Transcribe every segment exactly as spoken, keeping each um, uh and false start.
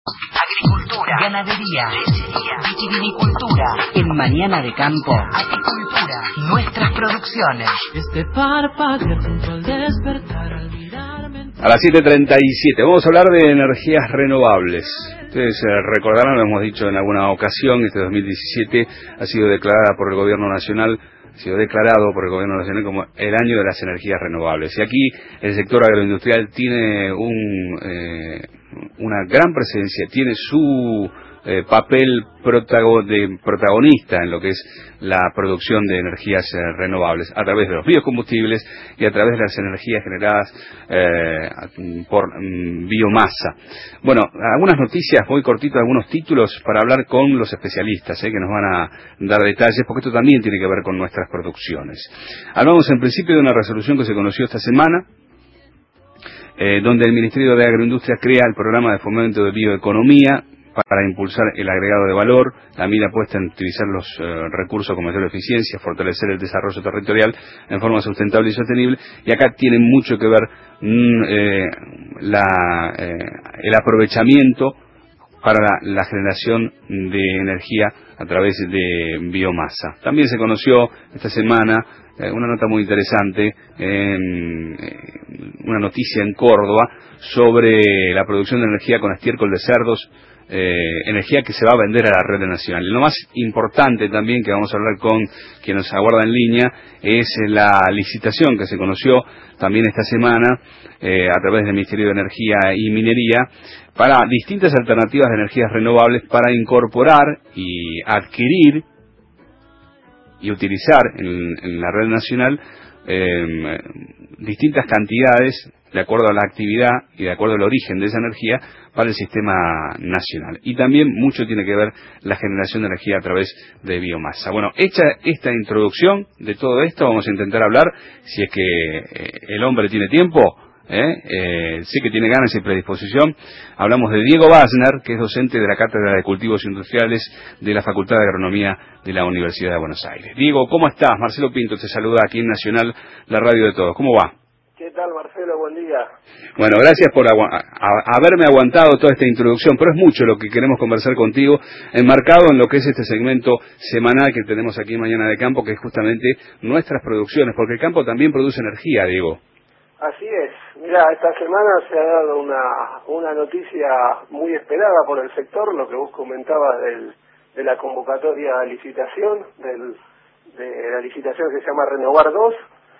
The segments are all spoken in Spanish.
Agricultura, ganadería, lechería, vitivinicultura. En Mañana de Campo, apicultura, nuestras producciones. Este parpadeo junto al despertar, al mirarme. A las siete treinta y siete vamos a hablar de energías renovables. Ustedes eh, recordarán, lo hemos dicho en alguna ocasión, este dos mil diecisiete ha sido declarada por el Gobierno Nacional ha sido declarado por el Gobierno Nacional como el año de las energías renovables. Y aquí el sector agroindustrial tiene un, eh, una gran presencia, tiene su eh, papel protago de protagonista en lo que es la producción de energías eh, renovables a través de los biocombustibles y a través de las energías generadas eh, por mm, biomasa. Bueno, algunas noticias muy cortitas, algunos títulos para hablar con los especialistas eh, que nos van a dar detalles, porque esto también tiene que ver con nuestras producciones. Hablamos en principio de una resolución que se conoció esta semana, eh, donde el Ministerio de Agroindustria crea el programa de fomento de bioeconomía para impulsar el agregado de valor, la mira puesta en utilizar los eh, recursos con mayor eficiencia, fortalecer el desarrollo territorial en forma sustentable y sostenible, y acá tiene mucho que ver mm, eh, la, eh, el aprovechamiento para la, la generación de energía a través de biomasa. También se conoció esta semana eh, una nota muy interesante, en, eh, una noticia en Córdoba sobre la producción de energía con estiércol de cerdos, Eh, energía que se va a vender a la red nacional. Y lo más importante también, que vamos a hablar con quien nos aguarda en línea, es la licitación que se conoció también esta semana eh, a través del Ministerio de Energía y Minería para distintas alternativas de energías renovables para incorporar y adquirir y utilizar en, en la red nacional eh, distintas cantidades de acuerdo a la actividad y de acuerdo al origen de esa energía para el sistema nacional. Y también mucho tiene que ver la generación de energía a través de biomasa. Bueno, hecha esta introducción de todo esto, vamos a intentar hablar, si es que eh, el hombre tiene tiempo, ¿eh? Eh, sé que tiene ganas y predisposición. Hablamos de Diego Basner, que es docente de la Cátedra de Cultivos Industriales de la Facultad de Agronomía de la Universidad de Buenos Aires. Diego, ¿cómo estás? Marcelo Pinto te saluda aquí en Nacional, la radio de todos. ¿Cómo va? ¿Qué tal, Marcelo? Buen día. Bueno, gracias por agu a, a, haberme aguantado toda esta introducción, pero es mucho lo que queremos conversar contigo, enmarcado en lo que es este segmento semanal que tenemos aquí en Mañana de Campo, que es justamente nuestras producciones, porque el campo también produce energía, Diego. Así es. Mira, esta semana se ha dado una, una noticia muy esperada por el sector, lo que vos comentabas del, de la convocatoria a licitación, del, de la licitación que se llama Renovar dos,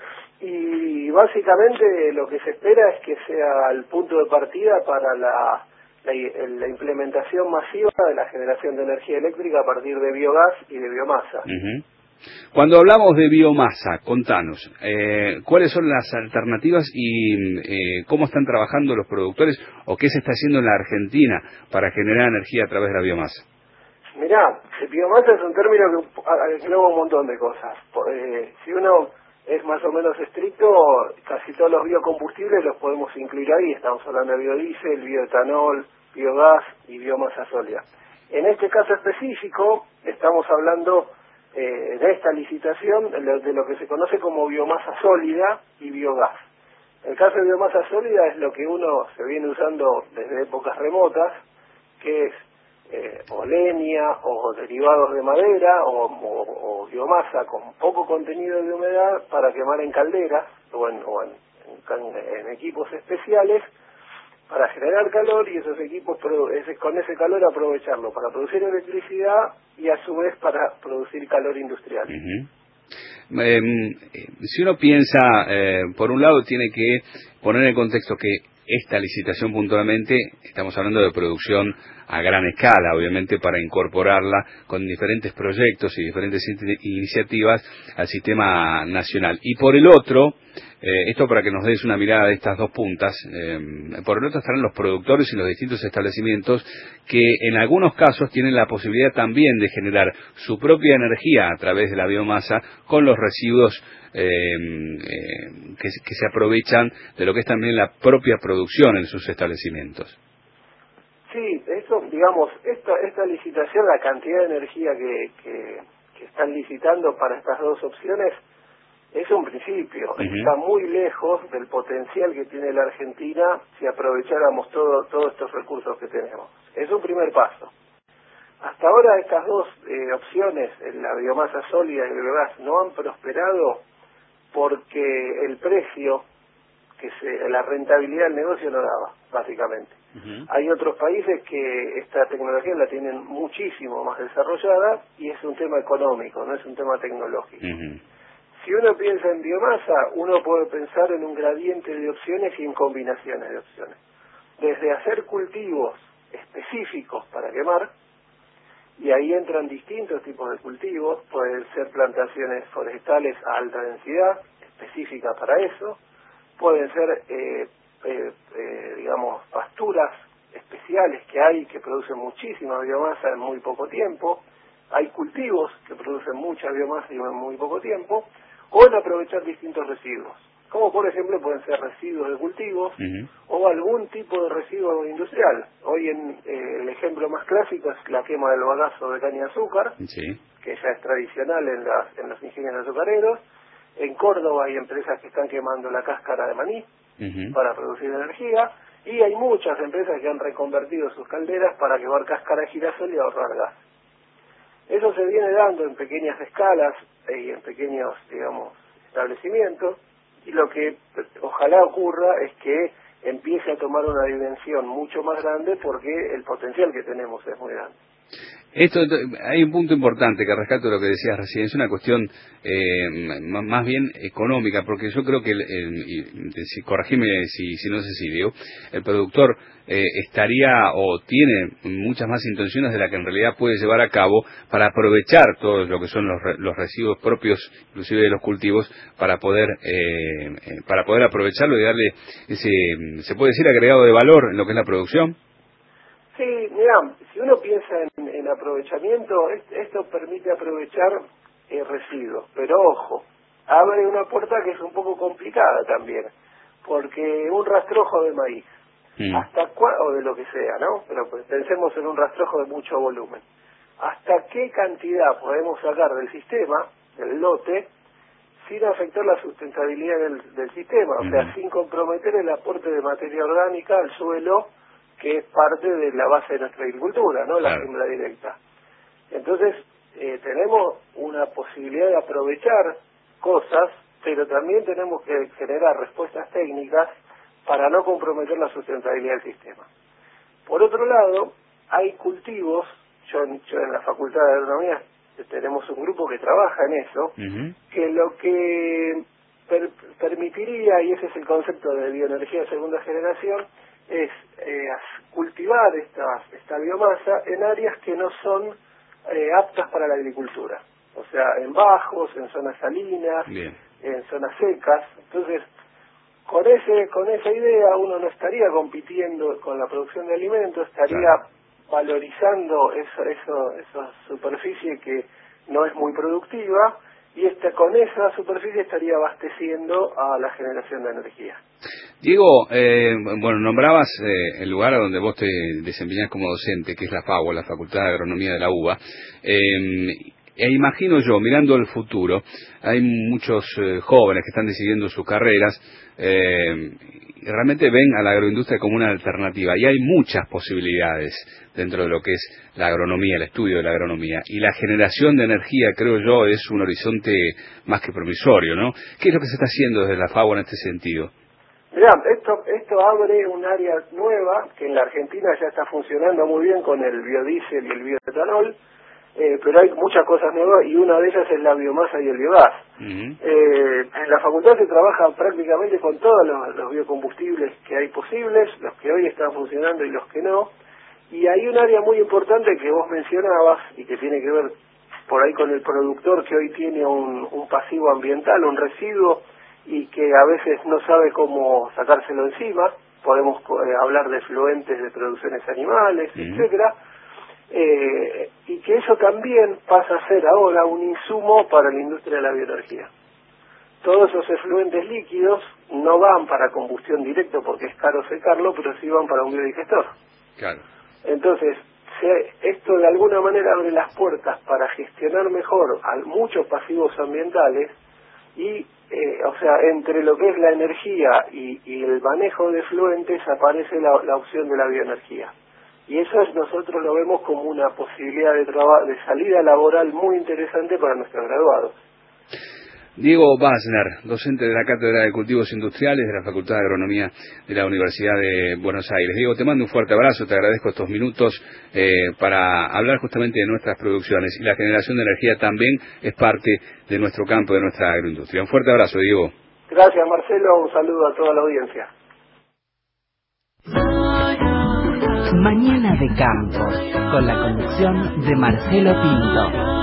y básicamente lo que se espera es que sea el punto de partida para la, la, la implementación masiva de la generación de energía eléctrica a partir de biogás y de biomasa. Uh-huh. Cuando hablamos de biomasa, contanos, eh, ¿cuáles son las alternativas y eh, cómo están trabajando los productores o qué se está haciendo en la Argentina para generar energía a través de la biomasa? Mirá, biomasa es un término que engloba un montón de cosas. Eh, si uno es más o menos estricto, casi todos los biocombustibles los podemos incluir ahí. Estamos hablando de biodiesel, bioetanol, biogás y biomasa sólida. En este caso específico, estamos hablando eh, de esta licitación de lo, de lo que se conoce como biomasa sólida y biogás. El caso de biomasa sólida es lo que uno se viene usando desde épocas remotas, que es Eh, o leña, o derivados de madera, o, o, o biomasa con poco contenido de humedad para quemar en calderas o en, o en, en, en equipos especiales para generar calor, y esos equipos ese, con ese calor aprovecharlo para producir electricidad y a su vez para producir calor industrial. Uh-huh. Eh, si uno piensa, eh, por un lado tiene que poner en contexto que esta licitación puntualmente, estamos hablando de producción a gran escala, obviamente, para incorporarla con diferentes proyectos y diferentes iniciativas al sistema nacional. Y por el otro, eh, esto para que nos des una mirada de estas dos puntas, eh, por el otro estarán los productores y los distintos establecimientos que en algunos casos tienen la posibilidad también de generar su propia energía a través de la biomasa con los residuos Eh, eh, que, que se aprovechan de lo que es también la propia producción en sus establecimientos. Sí, eso, digamos, esta, esta licitación, la cantidad de energía que, que, que están licitando para estas dos opciones es un principio. Uh-huh. Está muy lejos del potencial que tiene la Argentina si aprovecháramos todo, todos estos recursos que tenemos. Es un primer paso. Hasta ahora estas dos eh, opciones, la biomasa sólida y el biogás, no han prosperado porque el precio, que se, la rentabilidad del negocio no daba, básicamente. Uh-huh. Hay otros países que esta tecnología la tienen muchísimo más desarrollada y es un tema económico, no es un tema tecnológico. Uh-huh. Si uno piensa en biomasa, uno puede pensar en un gradiente de opciones y en combinaciones de opciones. Desde hacer cultivos específicos para quemar, y ahí entran distintos tipos de cultivos, pueden ser plantaciones forestales a alta densidad, específicas para eso, pueden ser, eh, eh, eh, digamos, pasturas especiales que hay que producen muchísima biomasa en muy poco tiempo, hay cultivos que producen mucha biomasa en muy poco tiempo, o en aprovechar distintos residuos, como por ejemplo pueden ser residuos de cultivos uh-huh. o algún tipo de residuo industrial. Hoy en eh, el ejemplo más clásico es la quema del bagazo de caña de azúcar, sí. que ya es tradicional en, las, en los ingenios azucareros. En Córdoba hay empresas que están quemando la cáscara de maní uh-huh. para producir energía, y hay muchas empresas que han reconvertido sus calderas para quemar cáscara de girasol y ahorrar gas. Eso se viene dando en pequeñas escalas y en pequeños, digamos, establecimientos, y lo que ojalá ocurra es que empiece a tomar una dimensión mucho más grande porque el potencial que tenemos es muy grande. Esto, hay un punto importante que rescato de lo que decías recién, es una cuestión eh, más bien económica, porque yo creo que, el, el, y, si, corregime si, si no sé si digo, el productor eh, estaría o tiene muchas más intenciones de la que en realidad puede llevar a cabo para aprovechar todo lo que son los, los residuos propios, inclusive de los cultivos, para poder eh, para poder aprovecharlo y darle ese, se puede decir, agregado de valor en lo que es la producción. Sí, mira, si uno piensa en, en aprovechamiento, esto permite aprovechar eh, residuos, pero ojo, abre una puerta que es un poco complicada también, porque un rastrojo de maíz, mm. hasta cua o de lo que sea, ¿no? Pero pues, pensemos en un rastrojo de mucho volumen. ¿Hasta qué cantidad podemos sacar del sistema, del lote, sin afectar la sustentabilidad del, del sistema? O mm. sea, sin comprometer el aporte de materia orgánica al suelo, que es parte de la base de nuestra agricultura, ¿no? La siembra claro. directa. Entonces, eh, tenemos una posibilidad de aprovechar cosas, pero también tenemos que generar respuestas técnicas para no comprometer la sustentabilidad del sistema. Por otro lado, hay cultivos, yo, yo en la Facultad de Agronomía tenemos un grupo que trabaja en eso, uh-huh. que lo que per permitiría, y ese es el concepto de bioenergía de segunda generación, es eh, cultivar esta, esta biomasa en áreas que no son eh, aptas para la agricultura, o sea, en bajos, en zonas salinas, Bien. en zonas secas. Entonces, con ese con esa idea uno no estaría compitiendo con la producción de alimentos, estaría claro. valorizando eso, eso, esa superficie que no es muy productiva, y este, con esa superficie estaría abasteciendo a la generación de energía. Diego, eh, bueno, nombrabas eh, el lugar donde vos te desempeñás como docente, que es la FAUA, la Facultad de Agronomía de la UBA. Eh, e imagino yo, mirando el futuro, hay muchos eh, jóvenes que están decidiendo sus carreras eh, y realmente ven a la agroindustria como una alternativa. Y hay muchas posibilidades dentro de lo que es la agronomía, el estudio de la agronomía. Y la generación de energía, creo yo, es un horizonte más que promisorio, ¿no? ¿Qué es lo que se está haciendo desde la FAUA en este sentido? Mirá, esto, esto abre un área nueva que en la Argentina ya está funcionando muy bien con el biodiesel y el bioetanol, eh, pero hay muchas cosas nuevas y una de ellas es la biomasa y el biogás. Uh-huh. eh, en la facultad se trabaja prácticamente con todos los, los biocombustibles que hay posibles, los que hoy están funcionando y los que no, y hay un área muy importante que vos mencionabas y que tiene que ver por ahí con el productor que hoy tiene un, un pasivo ambiental, un residuo, y que a veces no sabe cómo sacárselo encima. Podemos eh, hablar de efluentes de producciones animales, uh-huh. etcétera, eh, y que eso también pasa a ser ahora un insumo para la industria de la bioenergía. Todos esos efluentes líquidos no van para combustión directa porque es caro secarlo, pero sí van para un biodigestor. Claro. Entonces, se, esto de alguna manera abre las puertas para gestionar mejor a muchos pasivos ambientales y Eh, o sea, entre lo que es la energía y, y el manejo de efluentes aparece la, la opción de la bioenergía. y eso es, nosotros lo vemos como una posibilidad de, traba- de salida laboral muy interesante para nuestros graduados. Diego Basner, docente de la Cátedra de Cultivos Industriales de la Facultad de Agronomía de la Universidad de Buenos Aires. Diego, te mando un fuerte abrazo, te agradezco estos minutos eh, para hablar justamente de nuestras producciones, y la generación de energía también es parte de nuestro campo, de nuestra agroindustria. Un fuerte abrazo, Diego. Gracias, Marcelo, un saludo a toda la audiencia. Mañana de Campo, con la conducción de Marcelo Pinto.